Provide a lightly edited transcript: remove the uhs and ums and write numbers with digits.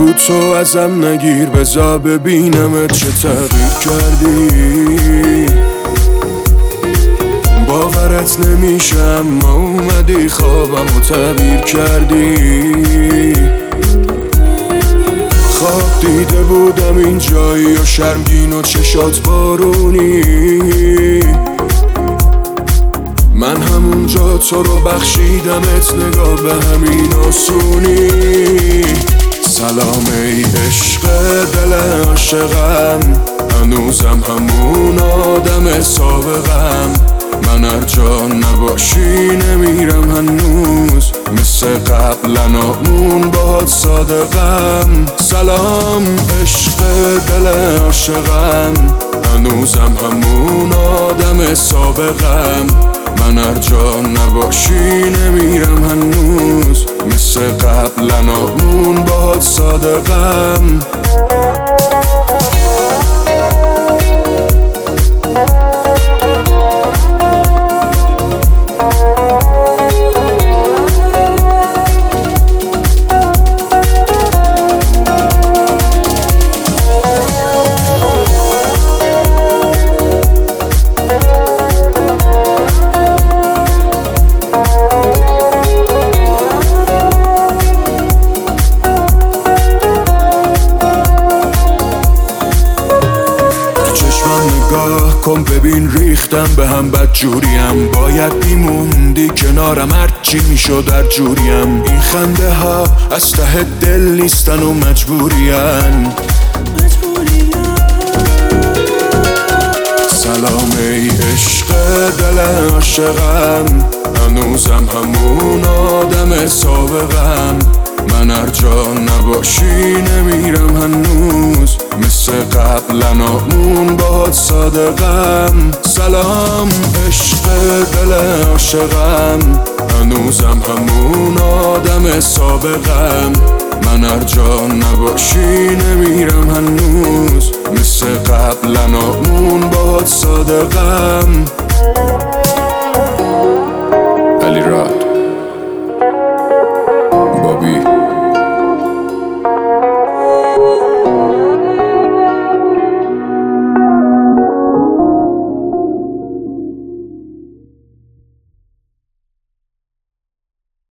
رو تو ازم نگیر، بذار ببینمت چه تغییر کردی. باورت نمیشه اما اومدی خوابم و تعبیر کردی. خواب دیده بودم این جایی و شرمگین و چشات بارونی. من همونجا تو رو بخشیدمت، نگاه به همین آسونی. سلام ای عشق دل عاشقم، هنوزم همون آدم سابقم. من هر جا نباشی نمیرم هنوز، مثل قبلا اون باهات صادقم. سلام عشق دل عاشقم، هنوزم همون آدم سابقم. من هر جا نباشی نمیرم هنوز، مثل قبلا اون باهات صادقم. نگاه کن ببین ریختم به هم بدجوریم. باید میموندی کنارم هرچی میشد هر جوریم. این خنده ها از ته دل نیستن و مجبورین. سلام ای عشق دل عاشقم، هنوزم همون آدم سابقم. من هر جا نباشی نمیرم هنوز، مثل قبلا اون باهات صادقم. سلام عشق دل عاشقم، هنوزم همون آدم سابقم. من هر جا نباشی نمیرم هنوز، مثل قبلا اون باهات صادقم.